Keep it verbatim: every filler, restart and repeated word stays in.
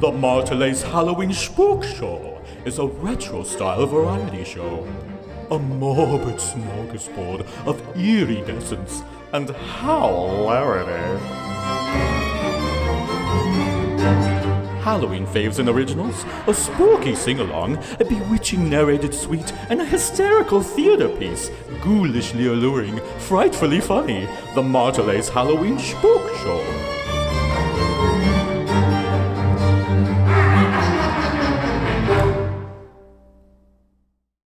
The Martelace Halloween Spook Show is a retro-style variety show. A morbid smorgasbord of iridescence and howlarity. Halloween faves and originals, a spooky sing-along, a bewitching narrated suite, and a hysterical theater piece, ghoulishly alluring, frightfully funny. The Martelace Halloween Spook Show.